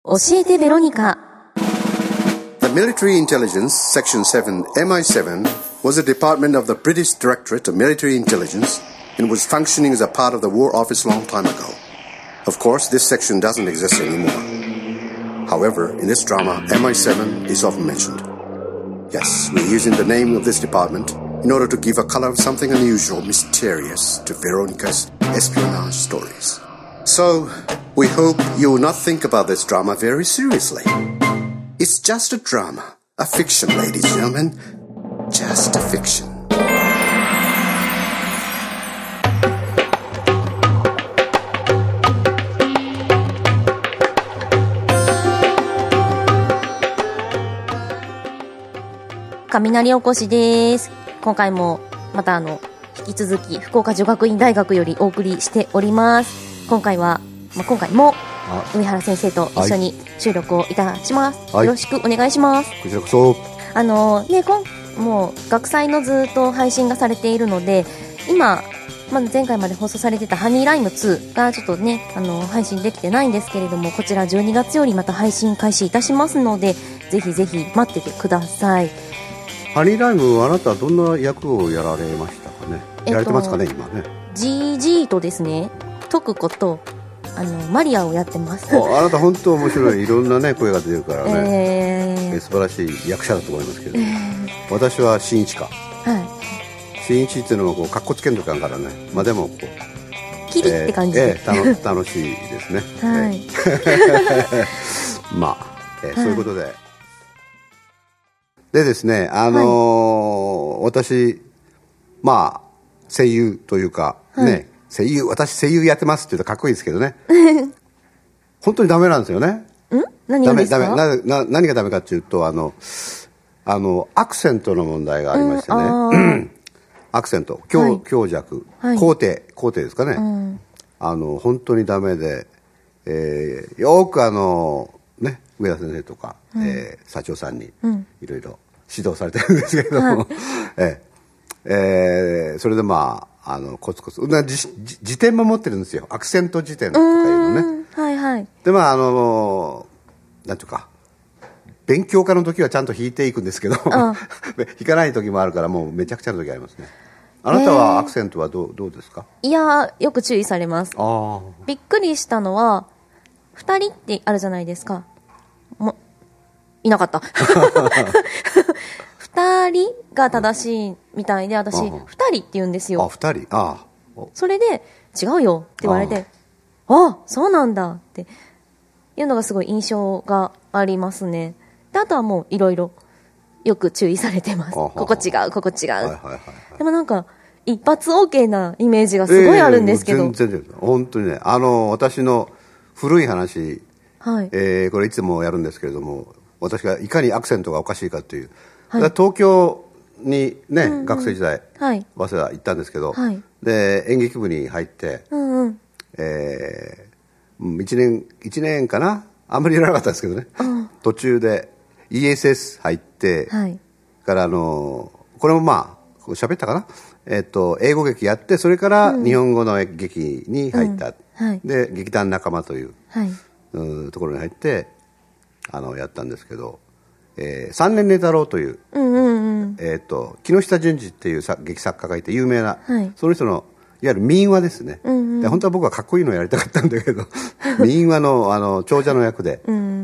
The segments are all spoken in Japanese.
教えてベロニカ。 The Military Intelligence, Section 7, MI7, was a department of the British Directorate of Military Intelligence and was functioning as a part of the War Office long time ago. Of course, this section doesn't exist anymore. However, in this drama, MI7 is often mentioned. Yes, we're using the name of this department in order to give a color of something unusual, mysterious to Veronica's espionage stories. So, we hope you will not think about this drama very seriously. It's just a drama, a fiction, ladies and gentlemen, just a fiction. 雷おこしです。今回もまた引き続き福岡女学院大学よりお送りしております。今回も梅原先生と一緒に収録をいたします、はい、よろしくお願いします。 こちらこそ。 もう学祭のずっと配信がされているので、今前回まで放送されてたハニーライム2がちょっとね配信できてないんですけれども、こちら12月よりまた配信開始いたしますので、ぜひぜひ待っててください。 ハニーライム、あなたはどんな役をやられましたかね。やられてますかね今ね。GG とですね、トクコとマリアをやってます。 あなた本当面白い、いろんなね声が出るからね、素晴らしい役者だと思いますけど、私は新一か、はい、新一っていうのもこうカッコつけんとかんからね、でもこうキリって感じで、 楽しいですね。 はい、 そういうことで、でですね、私声優というかね、私声優やってますって言うとかっこいいですけどね本当にダメなんですよね。 何がですか？ 何がダメかっていうと、アクセントの問題がありましてね、アクセント、強弱、肯定ですかね、本当にダメで、よく上田先生とか、社長さんにいろいろ指導されてるんですけれども、それでコツコツ辞典も持ってるんですよ。アクセント辞典とかいうのね。 はいはい。 でなんていうか、勉強家の時はちゃんと弾いていくんですけど弾かない時もあるから、もうめちゃくちゃな時ありますね。あなたはアクセントはどうですか？ いや、よく注意されます。びっくりしたのは、2人ってあるじゃないですか。いなかった2人が正しいみたいで、私2人って言うんですよ。 2人。 それで違うよって言われて、そうなんだっていうのがすごい印象がありますね。で、あとはもういろいろよく注意されてます。ここ違う、ここ違う。でもなんか一発 OK なイメージがすごいあるんですけど、 全然本当にね、私の古い話、 はい、 これいつもやるんですけれども、私がいかにアクセントがおかしいかという、はい、東京にね、学生時代、早稲田行ったんですけど、で演劇部に入って、1年かな、あんまりやらなかったんですけどね、途中で ESS 入って、からこれも喋ったかな、英語劇やって、それから日本語の劇に入った、で劇団仲間という、ところに入ってやったんですけど、三年寝太郎という、木下淳二っていう劇作家がいて有名な、その人のいわゆる民話ですね、で本当は僕はかっこいいのをやりたかったんだけど民話の長者の役で、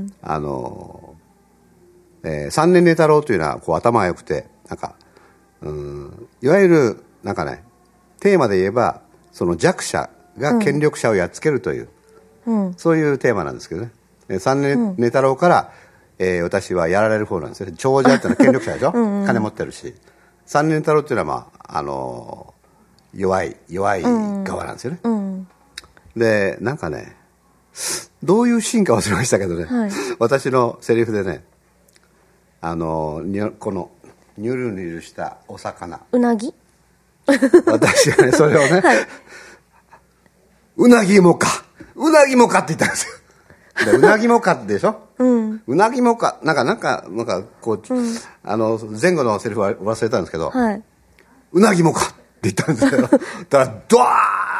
三年寝太郎というのはこう頭が良くて、いわゆるテーマで言えばその弱者が権力者をやっつけるという、そういうテーマなんですけどね。三年寝太郎から、私はやられる方なんですよ。長者ってのは権力者でしょ金持ってるし、三年太郎っていうのは弱い側なんですよね、でどういうシーンか忘れましたけどね、私のセリフでね、このニュルニュルしたお魚、 うなぎ私がねそれをね、うなぎもかって言ったんですよ。でうなぎもかでしょ、うなぎもかこう、前後のセリフは忘れたんですけど、うなぎもかって言ったんですけどだからドワ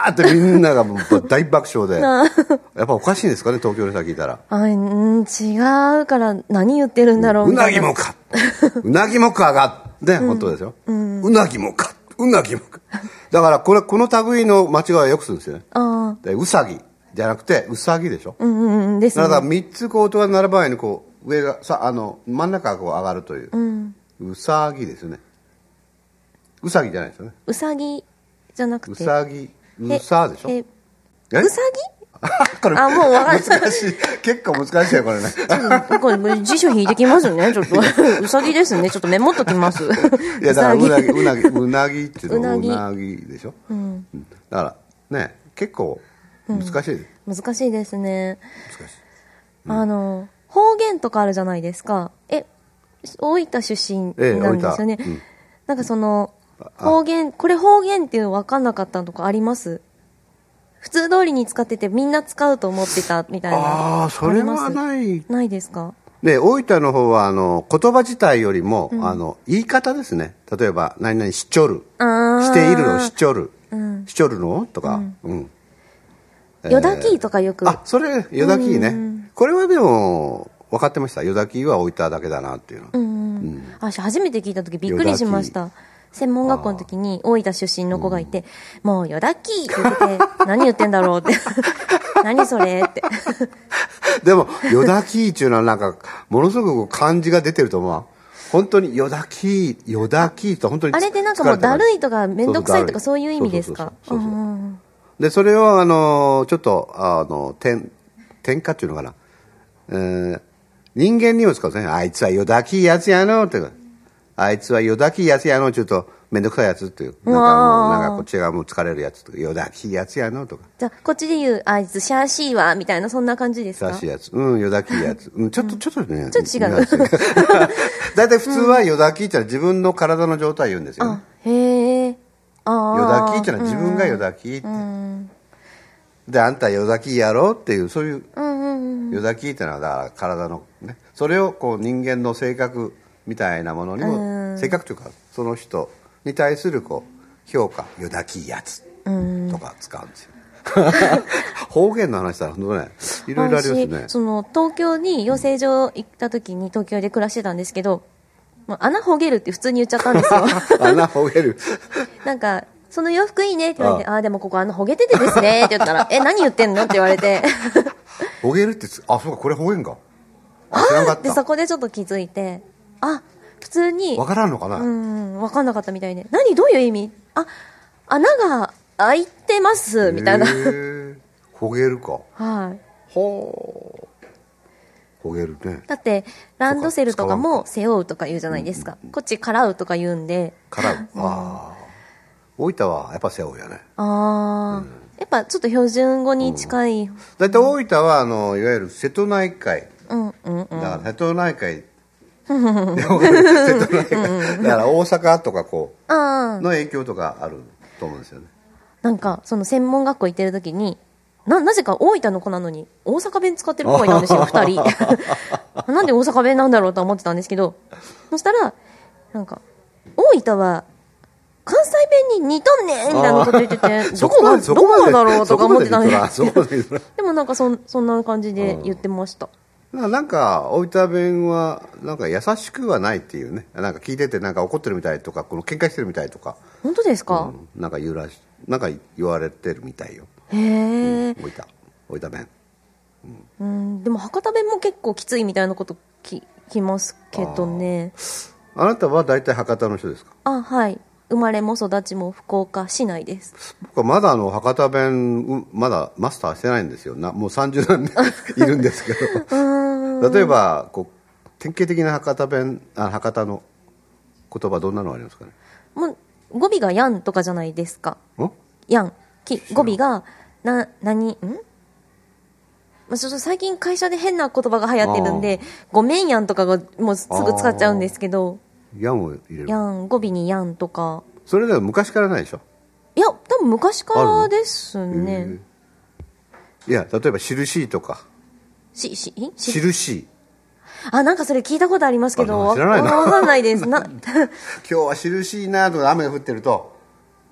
ーってみんながもう大爆笑でやっぱおかしいんですかね、東京の人が聞いたら。 違うから何言ってるんだろううみたな。 ないぎもかうなぎもかがね、本当ですよ、うなぎもかうなぎもかだからこの類の間違いはよくするんですよね。でうさぎじゃなくてうさぎでしょ。 ですね。 だから3つこう音が並ぶ前にこう上が真ん中がこう上がるという、うさぎですよね。うさぎじゃないですよね。 うさぎじゃなくてうさぎうさでしょ。 うさこれもう分かる。 難しい。結構難しいよこれね。 これ辞書引いてきますね、ちょっと。うさぎですね。ちょっとメモっときます。 いやだからうなぎっていうのはうなぎでしょ。だからね、結構難しい。 難しいですね。 難しい。 方言とかあるじゃないですか。大分出身なんですよね。なんかその方言、これ方言っていうの分かんなかったとかあります？普通通りに使っててみんな使うと思ってたみたいな。 それはないですか？ で、大分の方は言葉自体よりも、言い方ですね。例えば何々しちょる、しているのしちょる、しちょるのとか、 よだきとかよく。 それよだきね。これはでも分かってました。よだきは大分だけだなっていうの。 私初めて聞いた時びっくりしました。専門学校の時に大分出身の子がいて、もうよだきって言ってて、何言ってんだろうって。何それって。 でも、よだきっていうのはなんか、ものすごく漢字が出てると思う。本当によだきと本当に。 あれってなんかもうだるいとかめんどくさいとかそういう意味ですか？ で、それをちょっと、転化っていうのかな。人間にも使うんですね。あいつはよだきやつやのって。あいつはよだきやつやのちょっとめんどくさいやつっていう。なんかこっちがもう疲れるやつとか、よだきやつやのとか。 じゃあ、こっちで言う、あいつシャーシーわ、みたいな、そんな感じですか？ シャーシーやつ。よだきやつ。ちょっとね。 ちょっと違う。 だいたい普通はよだきってのは自分の体の状態言うんですよね。 へえ。 よだきってのは自分がよだきって。で、あんたよだきやろっていう、そういう、よだきってのはだから体のね。それをこう人間の性格みたいなものにも、性格というかその人に対するこう評価、よだきやつとか使うんですよ。方言の話だら本当ね、いろいろありますね。 その東京に養成所行った時に東京で暮らしてたんですけど、穴ほげるって普通に言っちゃったんですよ。 穴ほげる。 なんかその洋服いいねって言われて、でもここ穴ほげててですねって言ったら、何言ってんのって言われて。 ほげるって、そうか、これ方言か。知らなかった。 でそこでちょっと気づいて、普通にわからんのかな。 わかんなかったみたいで、どういう意味？穴が開いてますみたいな。 ほげるか。 はい。 ほげるね。 だってランドセルとかも背負うとか言うじゃないですか。こっちからうとか言うんで。 からう。大分はやっぱ背負うよね。 やっぱちょっと標準語に近い。 だいたい大分はいわゆる瀬戸内海。だから瀬戸内海。瀬戸内海。だから大阪とかこうの影響とかあると思うんですよね。 なんかその専門学校行ってる時になぜか大分の子なのに大阪弁使ってる子がいたんですよ、2人。なんで大阪弁なんだろうと思ってたんですけど、そしたらなんか大分は関西弁に似とんねんみたいなこと言ってて、どこがだろうとか思ってたんですけど、でもなんかそんな感じで言ってました。 なんか大分弁はなんか優しくはないっていうね。なんか聞いててなんか怒ってるみたいとか、この喧嘩してるみたいとか。 本当ですか？ なんかなんか言われてるみたいよ。 へえ。 大分弁。 でも博多弁も結構きついみたいなこと聞きますけどね。 あなたは大体博多の人ですか？ はい。生まれも育ちも福岡市内です。 僕はまだ博多弁まだマスターしてないんですよ。もう30年いるんですけど。例えばこう典型的な博多弁、博多の言葉どんなのありますかね？ もう語尾がやんとかじゃないですか。やん。語尾がちょっと最近会社で変な言葉が流行ってるんで、ごめんやんとかがもうすぐ使っちゃうんですけど。 やんを入れる。 やん、語尾にやんとか。 それでは昔からないでしょ？ いや、多分昔からですね。 いや、例えば印とか。印。 なんかそれ聞いたことありますけど、 知らないな。 わかんないです。 今日は印なとか雨が降ってると、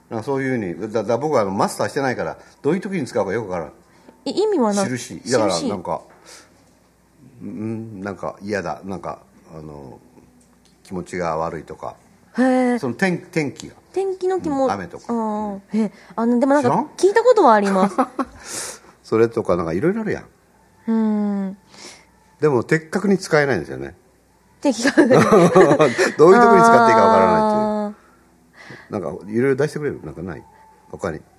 なんかそういうふうにだ僕はマスターしてないからどういう時に使うかよくわからん。 意味は印だからなんかなんか嫌だ、なんか気持ちが悪いとか、 へえ、 その天気が天気の気も、 雨とか、 でもなんか聞いたことはありますそれとかなんかいろいろあるやん。でも的確に使えないんですよね。 的確にどういうところに使っていいかわからないっていう。なんかいろいろ出してくれる、なんかない他に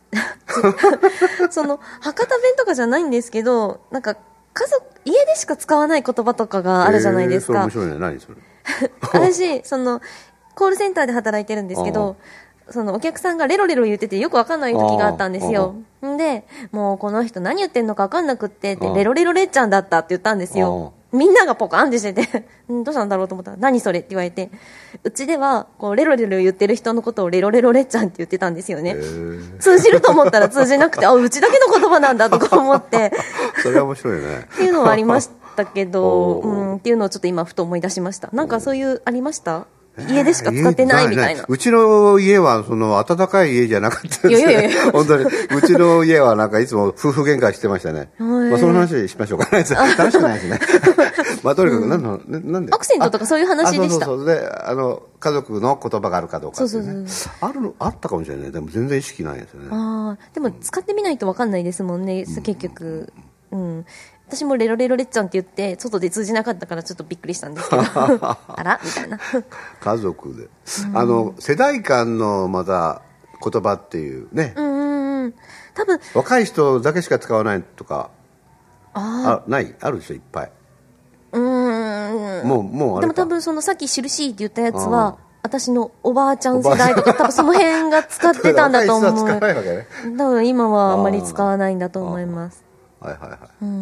その博多弁とかじゃないんですけど、なんか家でしか使わない言葉とかがあるじゃないですか。 それ面白いね。何それ私コールセンターで働いてるんですけど、お客さんがレロレロ言っててよくわかんない時があったんですよ。んで、もうこの人何言ってんのかわかんなくってレロレロレッちゃんだったって言ったんですよ。みんながポカンってしててどうしたんだろうと思ったら、何それって言われて、うちではレロレロ言ってる人のことをレロレロレッちゃんって言ってたんですよね。通じると思ったら通じなくて、うちだけの言葉なんだとか思ってそれは面白いねっていうのはありましたけど、っていうのをちょっと今ふと思い出しました。なんかそういうありました？家でしか使ってないみたいな。 うちの家は暖かい家じゃなかったんですね。 いや本当にうちの家はなんかいつも夫婦喧嘩してましたね。その話しましょうかね。楽しくないですね。まあとにかくなんでアクセントとかそういう話でした。 そうで家族の言葉があるかどうかっていうね。 そうあったかもしれない。でも全然意識ないですよね。 でも使ってみないと分かんないですもんね、結局。私もレロレロレッちゃんって言って外で通じなかったからちょっとびっくりしたんですけどあらみたいな家族で世代間のまた言葉っていうね、 多分若い人だけしか使わないとかあるでしょ、いっぱい。もうあれか。 でも多分さっき印って言ったやつは私のおばあちゃん世代とか多分その辺が使ってたんだと思う。 使わないわけね。 多分今はあんまり使わないんだと思います。 はいはいはい。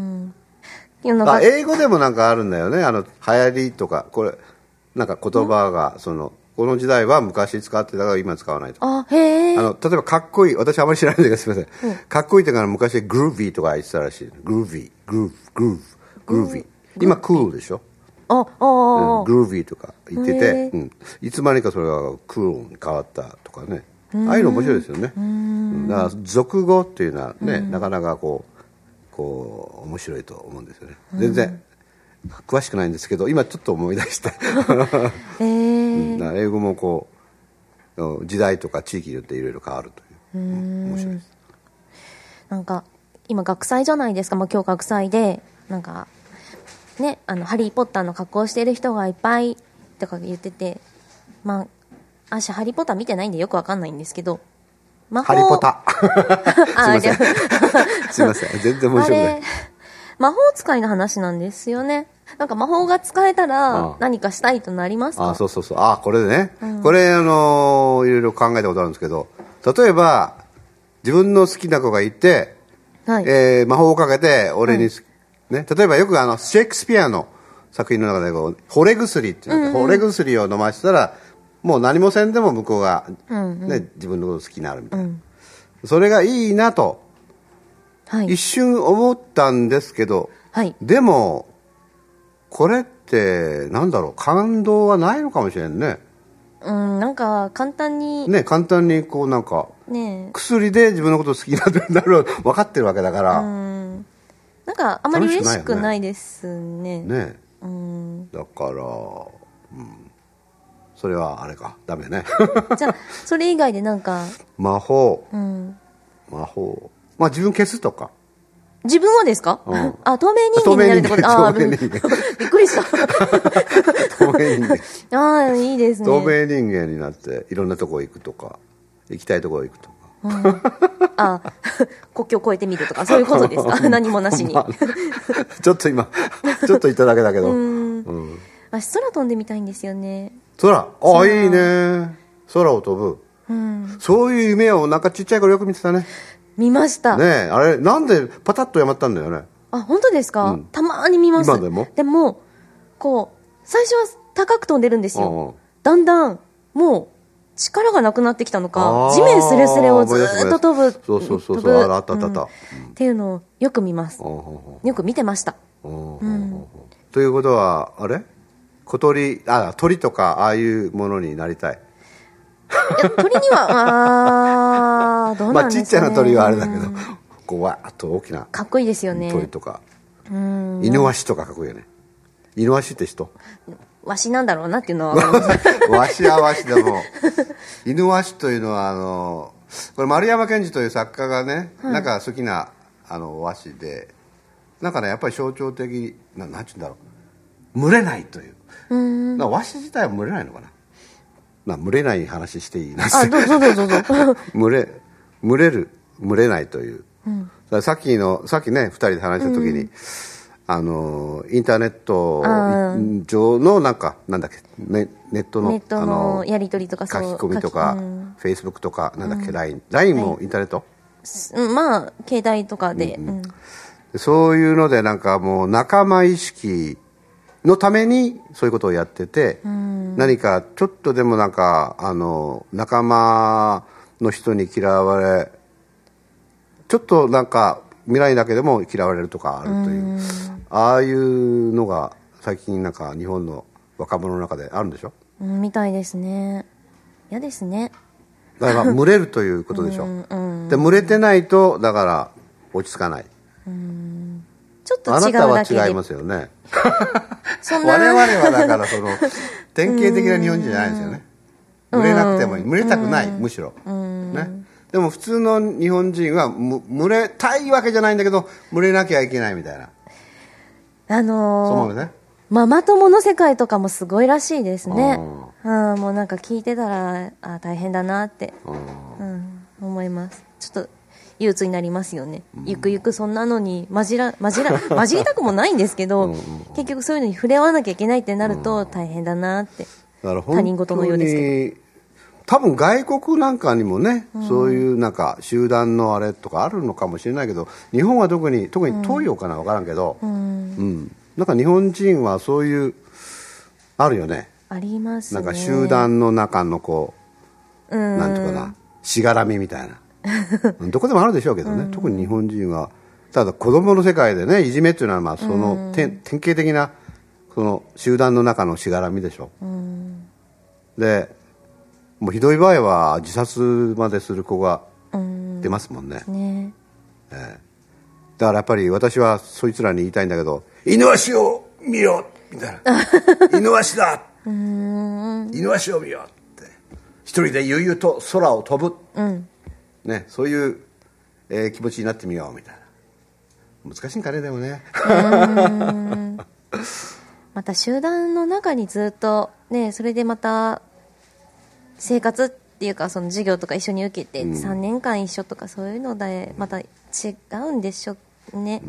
英語でもなんかあるんだよね。流行りとか、これなんか言葉がこの時代は昔使ってたから今使わないとか。例えばかっこいい、私あまり知らないんですけどすみません。かっこいいってから昔グルービーとか言ってたらしい。グルービー。今クールでしょ。グルービーとか言ってて、いつまにかそれがクールに変わったとかね。ああいうの面白いですよね。だから俗語っていうのはね、なかなか面白いと思うんですよね。全然詳しくないんですけど今ちょっと思い出して英語も時代とか地域によっていろいろ変わるという面白いです。 なんか今学祭じゃないですか。今日学祭でなんかね、ハリーポッターの格好をしている人がいっぱいとか言ってて、私ハリーポッター見てないんでよくわかんないんですけど、 ハリポタすいません全然面白くない。 魔法使いの話なんですよね。なんか魔法が使えたら何かしたいとなりますか？ そうこれでね、これいろいろ考えたことあるんですけど、例えば自分の好きな子がいて、魔法をかけて俺に、例えばよくシェイクスピアの作品の中で惚れ薬っていう、惚れ薬を飲ませたらもう何もせんでも向こうが、自分のこと好きになるみたいな、それがいいなと、一瞬思ったんですけど、でもこれってなんだろう、感動はないのかもしれんね。 なんか簡単になんか、薬で自分のこと好きになる分かってるわけだから、 なんかあまり嬉しくないですね。 だから、それはあれか、ダメね。 じゃあそれ以外でなんか魔法、自分消すとか。 自分はですか？透明人間になるってこと。びっくりした。 透明人間。 いいですね。 透明人間になっていろんなとこ行くとか、行きたいところ行くとか。 国境を越えてみるとか、そういうことですか？何もなしに。 ちょっと言っただけだけど。 私空飛んでみたいんですよね。 空、いいね。空を飛ぶ。そういう夢をなんかちっちゃい頃よく見てたね。 見ました。 ねえ、あれなんでパタッとやまったんだよね。 本当ですか？たまに見ます。 今でも？ でも最初は高く飛んでるんですよ。だんだんもう力がなくなってきたのか、地面スレスレをずっと飛ぶ。 そうあったっていうのをよく見ます。よく見てました。 ということはあれ？鳥とかああいうものになりたい。 鳥にはどうなんですかね。 ちっちゃな鳥はあれだけど、こうわーっと大きなかっこいいですよね。 鳥とか、イヌワシとかかっこいいよね。イヌワシって人？ ワシなんだろうなっていうのは分かります。 ワシはワシでも、イヌワシというのはこれ丸山健二という作家がね、なんか好きな和紙で、なんかねやっぱり象徴的なんて言うんだろう、群れないという。和紙自体は群れないのかな。群れない話していいな。 どうぞ。 群れないという。さっきね2人で話した時に、インターネット上のなんだっけ、ネットのやり取りとか、 書き込みとか、フェイスブックとか、なんだっけ、LINE もインターネット、 携帯とかで、 そういうのでなんかもう仲間意識のためにそういうことをやってて、何かちょっとでもなんか仲間の人に嫌われ、ちょっとなんか未来だけでも嫌われるとかあるという、ああいうのが最近なんか日本の若者の中であるんでしょ。 みたいですね。嫌ですね。 だから群れるということでしょ。で群れてないとだから落ち着かない。 ちょっと違うだけで。 あなたは違いますよね。我々はだから典型的な日本人じゃないですよね。群れなくてもいい、群れたくない、むしろね。でも普通の日本人は群れたいわけじゃないんだけど、群れなきゃいけないみたいな。そう思うね。 ママ友の世界とかもすごいらしいですね。もうなんか聞いてたら大変だなって、思います。ちょっと憂鬱になりますよね。ゆくゆくそんなのに混じりたくもないんですけど、結局そういうのに触れ合わなきゃいけないってなると大変だなって。 だから他人事のようですけど。 多分外国なんかにもね、そういうなんか集団のあれとかあるのかもしれないけど、日本は特に東洋かな分からんけど、なんか日本人はそういうあるよね。 ありますね。 なんか集団の中のなんていうかな、しがらみみたいなどこでもあるでしょうけどね、特に日本人は。ただ子供の世界でね、いじめっていうのはその典型的なその集団の中のしがらみでしょ。でもうひどい場合は自殺までする子が出ますもんね。だからやっぱり私はそいつらに言いたいんだけど、イヌワシを見よみたいなイヌワシだイヌワシを見よって一人で悠々と空を飛ぶ、ね、そういう、気持ちになってみようみたいな。難しいんかねでもね。 また集団の中にずっとね、それでまた生活っていうかその授業とか一緒に受けて3年間一緒とかそういうのでまた違うんでしょうね。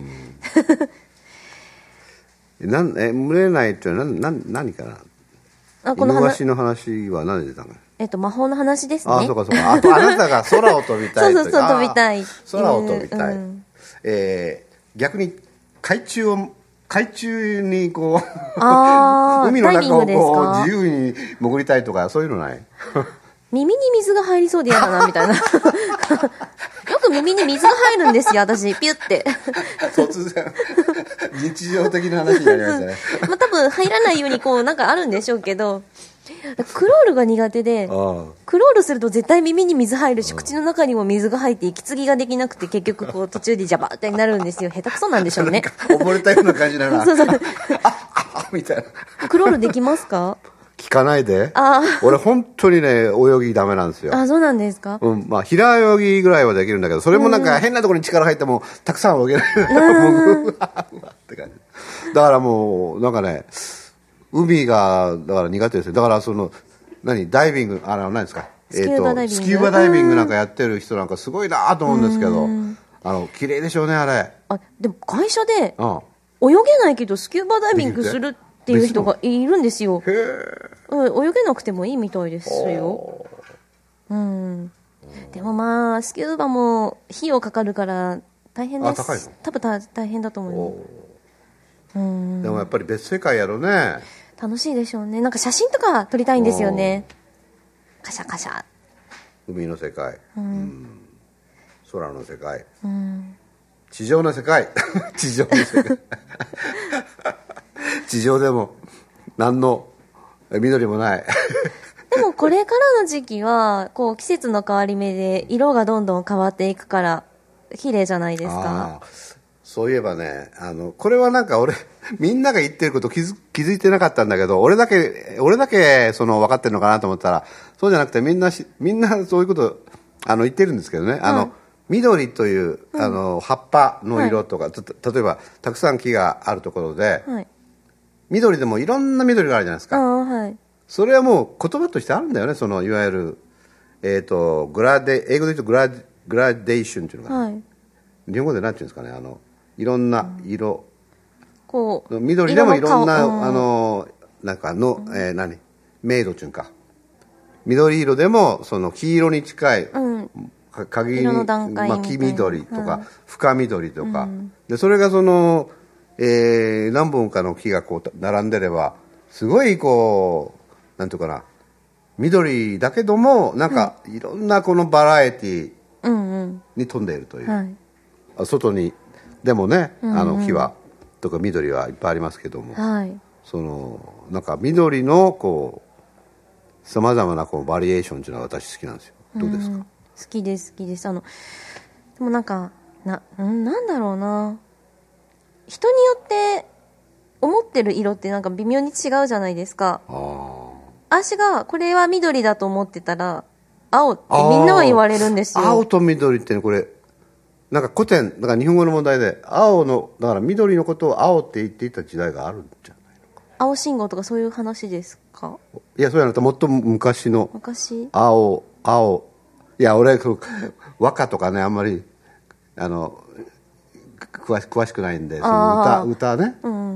群れないって何かな。イヌワシの話は何で出たの？ 魔法の話ですね。 そうか。あなたが空を飛びたい。 そう飛びたい。 空を飛びたい。逆に海中に海の中を自由に潜りたいとかそういうのない？ 耳に水が入りそうで嫌だなみたいな。よく耳に水が入るんですよ、私ピュって突然日常的な話になりましたね。 多分入らないようになんかあるんでしょうけど、クロールが苦手で、クロールすると絶対耳に水入るし、口の中にも水が入って息継ぎができなくて結局途中でジャバーってなるんですよ。下手くそなんでしょうね。 溺れたような感じだな。そうみたいな。 クロールできますか？ 聞かないで。俺本当にね泳ぎダメなんですよ。 そうなんですか？ 平泳ぎぐらいはできるんだけど、それもなんか変なところに力入ってもたくさん泳げない。って感じ。だからもうなんかね、海がだから苦手ですよ。だからダイビング何ですか？スキューバダイビングなんかやってる人なんかすごいなと思うんですけど、綺麗でしょうねあれ。 でも会社で泳げないけどスキューバダイビングするっていう人がいるんですよ。泳げなくてもいいみたいですよ。でもスキューバも費用かかるから大変です。 高いの？ 多分大変だと思います。 でもやっぱり別世界やろね。 楽しいでしょうね。なんか写真とか撮りたいんですよね。カシャカシャ。 海の世界、空の世界、地上の世界地上の世界地上でも何の緑もない。 でもこれからの時期はこう季節の変わり目で色がどんどん変わっていくから綺麗じゃないですか。 そういえばね、これはなんかみんなが言ってること気づいてなかったんだけど、俺だけ分かってるのかなと思ったら、そうじゃなくてみんなそういうこと言ってるんですけどね、緑という、葉っぱの色とか、例えばたくさん木があるところで、緑でもいろんな緑があるじゃないですか。それはもう言葉としてあるんだよね。いわゆる、英語で言うとグラデーションっていうのが、日本語で何て言うんですかね、いろんな色、こう緑でもいろんななんか明度っていうか、緑色でも黄色に近い、黄緑とか、深緑とか、でそれが何本かの木がこう並んでれば、すごいこうなんていうかな、緑だけどもなんかいろんなこのバラエティに富んでいるという、外にでもね、木はとか緑はいっぱいありますけども、なんか緑のこうさまざまなこうバリエーションというのは私好きなんですよ。どうですか？ 好きです。でもなんかなんだろうな、人によって思ってる色ってなんか微妙に違うじゃないですか。私がこれは緑だと思ってたら青ってみんなは言われるんですよ。 青と緑ってね、これなんか古典だから日本語の問題で、だから緑のことを青って言っていた時代があるんじゃないのか。 青信号とかそういう話ですか？ いや、そうやなともっと昔青いや、俺和歌とかねあんまり詳しくないんで、歌ね、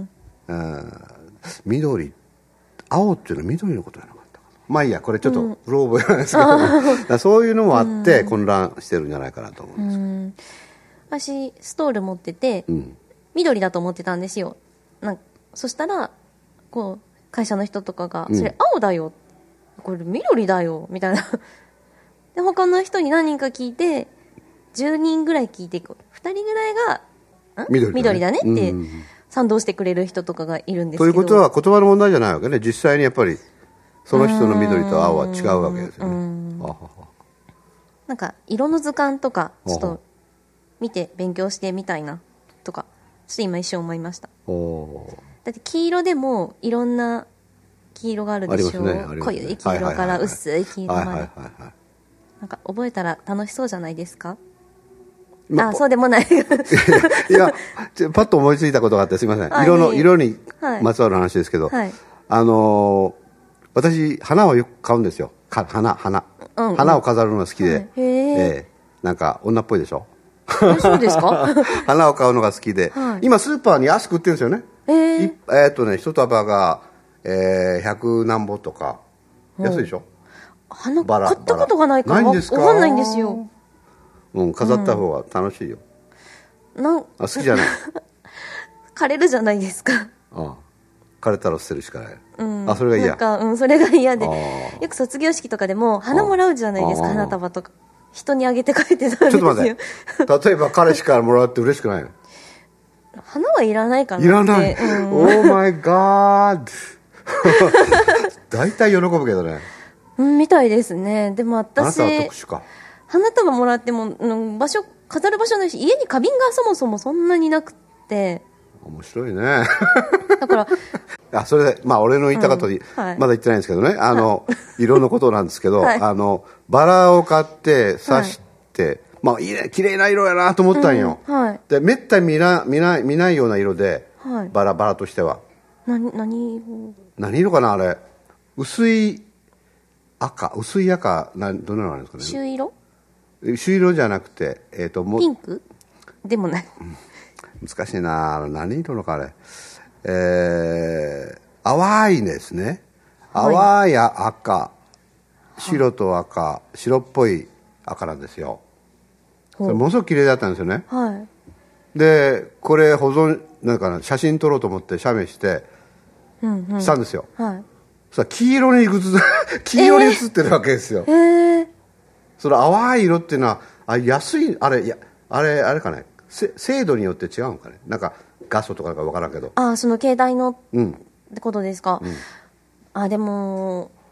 緑、青っていうのは緑のことじゃなかったかな。まあいいや、これちょっとうろ覚えなんですけど、そういうのもあって混乱してるんじゃないかなと思うんですけど。 私ストール持ってて、緑だと思ってたんですよ。そしたらこう会社の人とかが、それ青だよ、これ緑だよみたいなで他の人に何人か聞いて、10人ぐらい聞いて、2人ぐらいが緑だねって賛同してくれる人とかがいるんですけど。 ということは言葉の問題じゃないわけね。実際にやっぱりその人の緑と青は違うわけですよね。 なんか色の図鑑とかちょっと見て勉強してみたいなとかちょっと今一瞬思いました。だって黄色でもいろんな黄色があるでしょ。濃い黄色から薄い黄色まで。なんか覚えたら楽しそうじゃないですか？そうでもないいや、パッと思いついたことがあってすいません。色にまつわる話ですけど、私花をよく買うんですよ。花を飾るのが好きで、なんか女っぽいでしょ。 そうですか？ 花を買うのが好きで、今スーパーに安く売ってるんですよね。一束が100何本とか安いでしょ。 花買ったことがないから分かんないんですよ。 飾った方が楽しいよ。好きじゃない？ 枯れるじゃないですか。 枯れたら捨てるしかない。それが嫌。 それが嫌で、よく卒業式とかでも花もらうじゃないですか。花束とか人にあげて帰ってたんですよ。 ちょっと待って、例えば彼氏からもらって嬉しくないの？ 花はいらないかなって。 いらない。オーマイガー。大体喜ぶけどね。 みたいですね。でも私、 あなたは特殊か。 花束もらっても飾る場所ないし、家に花瓶がそもそもそんなになくて。 面白いね。 だからそれで俺の言いたかったまだ言ってないんですけどね、色のことなんですけど、バラを買って刺して、綺麗な色やなと思ったんよ。でめったに見ないような色で、バラとしては何色かな、あれ薄い赤どんなのあるんですかね。朱色じゃなくて、 ピンクでもない。 難しいな。何色のかあれ。淡いですね。淡い赤、白と赤、白っぽい赤なんですよ。それものすごく綺麗だったんですよね。でこれ写真撮ろうと思って写メしてしたんですよ。そしたら黄色に写ってるわけですよ。その淡い色っていうのは安いあれかね、精度によって違うのかね。なんか画素とか分からんけど。 その携帯のってことですか。でも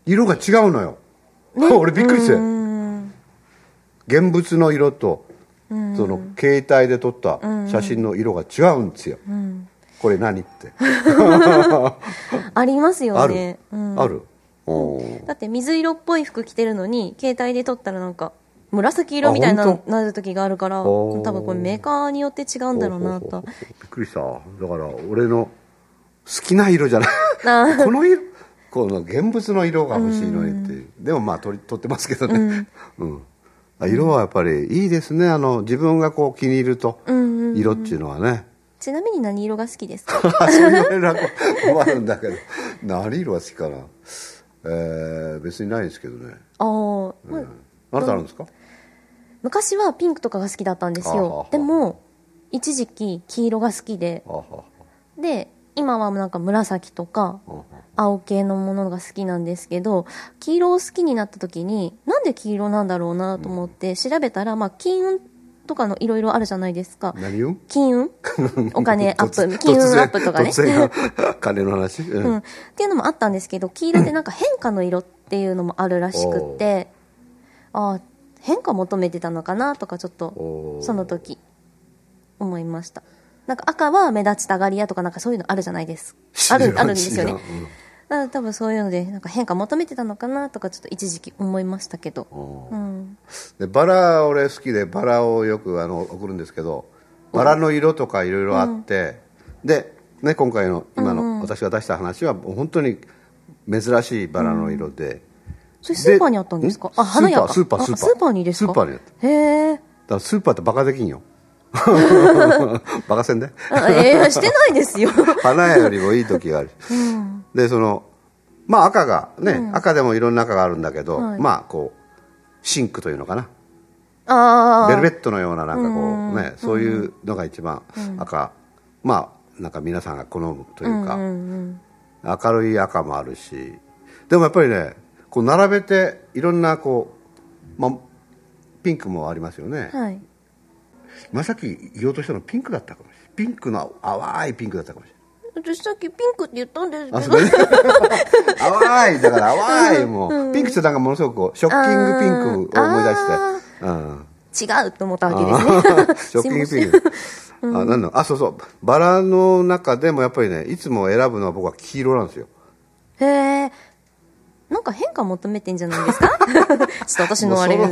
色が違うのよ、ね、俺びっくりして、現物の色とその携帯で撮った写真の色が違うんですよ、これ何ってありますよね。 ある、 だって水色っぽい服着てるのに携帯で撮ったらなんか紫色みたいななる時があるから、多分これメーカーによって違うんだろうなと。 びっくりした。だから俺の好きな色じゃないこの色、この現物の色が欲しいのにって、でもまあ撮ってますけどね、色はやっぱりいいですね。自分がこう気に入ると色っていうのはね。 ちなみに何色が好きですか？ そういうのもあるんだけど何色が好きかな、別にないですけどね。あなたあるんですか？ 昔はピンクとかが好きだったんですよ。でも一時期黄色が好きで、で今はなんか紫とか青系のものが好きなんですけど、黄色を好きになった時になんで黄色なんだろうなと思って調べたら、まあ金運とかのいろいろあるじゃないですか。 何運？ 金運お金アップ金運アップとかね金の話、 っていうのもあったんですけど、黄色ってなんか変化の色っていうのもあるらしくって、変化求めてたのかなとかちょっとその時思いました。なんか赤は目立ちたがり屋とかなんかそういうのあるじゃないですあるんですよね。だから多分そういうのでなんか変化求めてたのかなとかちょっと一時期思いましたけど、 でバラ俺好きでバラをよく送るんですけど、バラの色とかいろいろあって、で、ね、今回の今の私が出した話は本当に珍しいバラの色で、 それスーパーにあったんですか？花屋か。 スーパーにですか？ スーパーにあった。 へえ。 だからスーパーってバカできんよバカせんでしてないですよ花屋よりもいい時がある、でまあ赤がね、赤でもいろんな赤があるんだけど、まあこうシンクというのかな、ベルベットのようななんかこうね、そういうのが一番赤、まあなんか皆さんが好むというか、明るい赤もあるし、でもやっぱりねこう並べていろんなこう、まあ、ピンクもありますよね、今さっき言おうとしたのピンクだったかもしれない。ピンクの淡いピンクだったかもしれない。 私さっきピンクって言ったんですけど淡いだから淡いもう、ピンクってなんかものすごくこうショッキングピンクを思い出して、 違うと思ったわけですねショッキングピンクなんだ、そうそうバラの中でもやっぱりねいつも選ぶのは僕は黄色なんですよ。 へえ、なんか変化求めてんじゃないですかちょっと私のあれ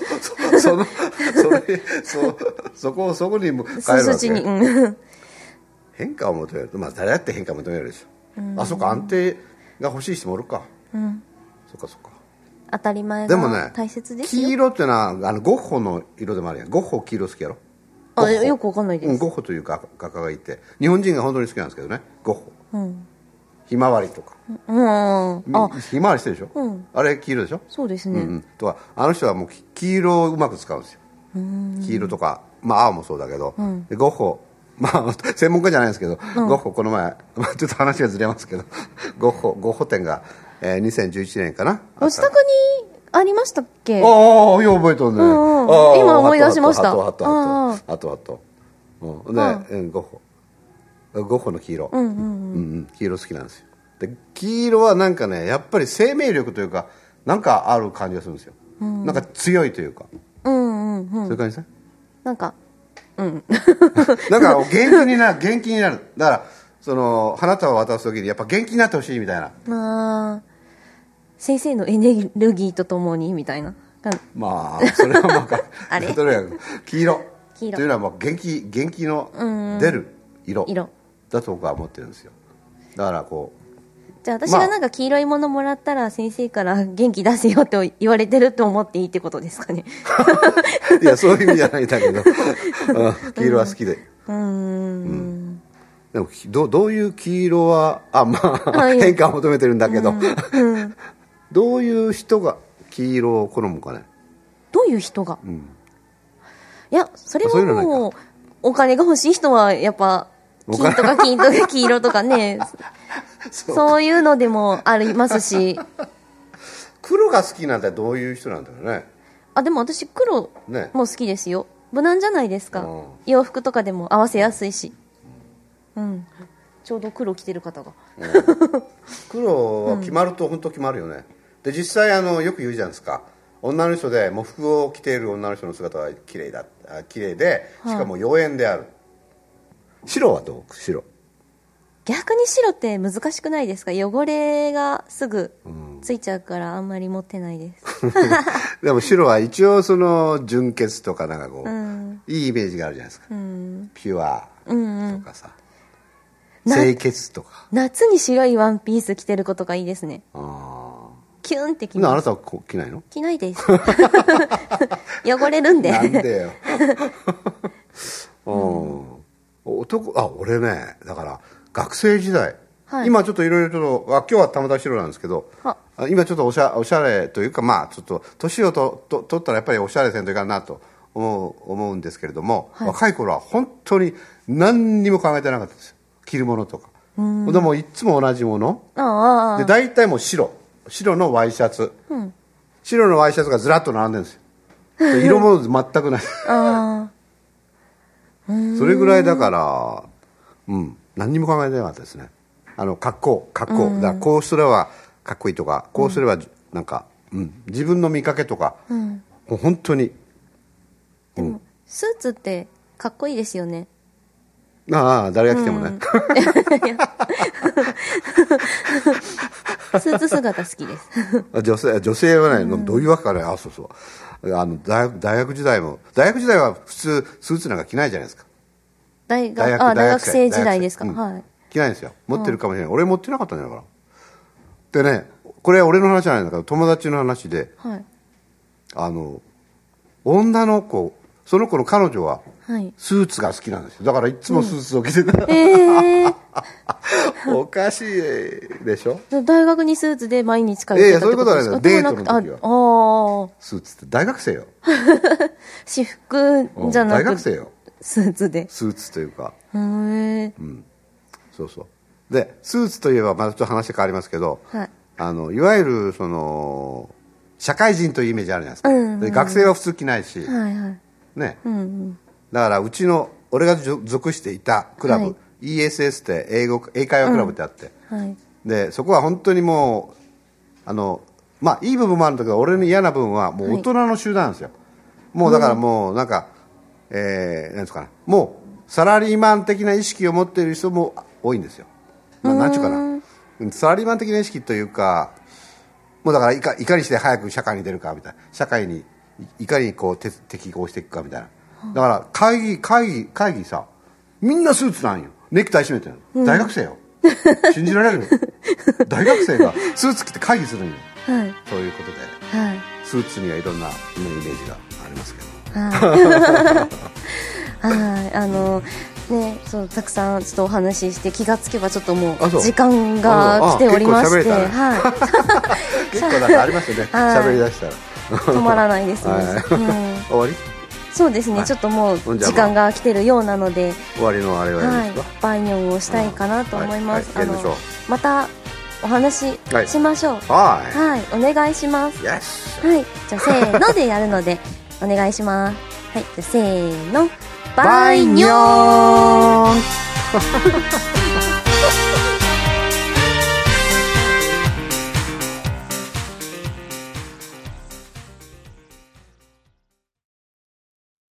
そこにも変えるわけ。変化を求める、まあ誰だって変化を求めるでしょ。そうか、安定が欲しい人もおるか。そっか当たり前でもねが大切ですよ。 黄色っていうのはゴッホの色でもあるやん。ゴッホ黄色好きやろ。 よくわかんないです。 ゴッホという画家がいて、日本人が本当に好きなんですけどね、ゴッホ。ひまわりとか、ひまわりしてるでしょ、あれ黄色でしょ。 そうですね、 とかあの人はもう黄色をうまく使うんですよ。黄色とか、まあ青もそうだけど、でゴッホ、まあ専門家じゃないですけど、ゴッホこの前ちょっと話がずれますけどゴッホ展が、2011年かな、 ご自宅にありましたっけ？ よう覚えとんね、 今思い出しました。 あとね、ゴッホの黄色、黄色好きなんですよ。で黄色はなんかねやっぱり生命力というかなんかある感じがするんですよ、なんか強いというか、そういう感じですね。なんかなんか元気になる。だから花束を渡す時にやっぱ元気になってほしいみたいな、 先生のエネルギーとともにみたいな。 まあそれはまああれとにかく黄色というのはもう元気の出る色だと僕は思ってるんですよ。だからこうじゃあ私がなんか黄色いものもらったら先生から元気出せよって言われてると思っていいってことですかねいやそういう意味じゃないんだけど黄色は好きで、でもどういう黄色は変化を求めてるんだけど、どういう人が黄色を好むかね。 どういう人が、いやそれはもうお金が欲しい人はやっぱ金とか黄色とかねそういうのでもありますし黒が好きなんてどういう人なんだろうね。 でも私黒も好きですよ、無難じゃないですか、洋服とかでも合わせやすいし、ちょうど黒着てる方が、 黒は決まると本当決まるよね、 で実際よく言うじゃないですか、女の人で喪服を着ている女の人の姿は綺麗で、しかも妖艶である。白はどう？白。 逆に白って難しくないですか？汚れがすぐついちゃうからあんまり持ってないですでも白は一応その純潔とかなんかこう、いいイメージがあるじゃないですか、ピュアとかさ、清潔とか。 夏に白いワンピース着てる子とかいいですね。キュンって着ます。 あなたは着ないの？ 着ないです汚れるんで。 なんでよ俺ね、だから学生時代、今ちょっといろいろと今日はたまたま白なんですけど、今ちょっとおしゃれというか、まあちょっと年を取ったらやっぱりおしゃれせんといかんなと思うんですけれども、若い頃は本当に何にも考えてなかったですよ、着るものとか。でもいつも同じもので、大体もう白のワイシャツ、白のワイシャツがずらっと並んでるんですよ色も全くないそれぐらいだから、何にも考えてなかったですね。格好だからこうすればかっこいいとか、こうすればなんか、自分の見かけとか、もう本当に。 でもスーツってかっこいいですよね。 誰が来てもね、 スーツ姿好きです女性はね、どういうわけかね。そう大学時代は普通スーツなんか着ないじゃないですか。 大学生時代ですか？ 着ないんですよ。持ってるかもしれない。俺持ってなかったんじゃないかな。でね、これは俺の話じゃないんだけど、友達の話で、女の子、その子の彼女はスーツが好きなんですよ。だからいつもスーツを着てた、おかしいでしょ。 大学にスーツで毎日通ってたってことですか？ そういうことはね、デートの時はスーツって大学生よ。 私服じゃなくて大学生よ、 スーツで。 スーツというか、そうで、スーツといえばまたちょっと話変わりますけど、いわゆるその社会人というイメージあるじゃないですか、で学生は普通着ないし、ね、だから俺が属していたクラブ、ESS って英会話クラブってあって、でそこは本当にもういい部分もあるんだけど、俺の嫌な部分はもう大人の集団なんですよ。もうだからもうなんか、なんですかね、もうサラリーマン的な意識を持っている人も多いんですよ。なんちゅうかな、サラリーマン的な意識というか、もうだからいかにして早く社会に出るかみたいな、社会にいかにこう適合していくかみたいな。だから会議さ、みんなスーツなんよ。ネクタイ締めてる、大学生よ信じられる大学生がスーツ着て会議するんよ、そういうことで、スーツにはいろんなイメージがありますけどね、そうたくさんちょっとお話しして、気がつけばちょっともう時間が来ておりまして、 結構なんかありますよね、喋りだしたら止まらないですね。 終わり？ そうですね、ちょっともう時間が来てるようなので、 終わりのあれはやりますか？ バイニョンをしたいかなと思います。またお話しましょう。お願いします。じゃあせーのでやるのでお願いします。じゃあせーの、バイニョン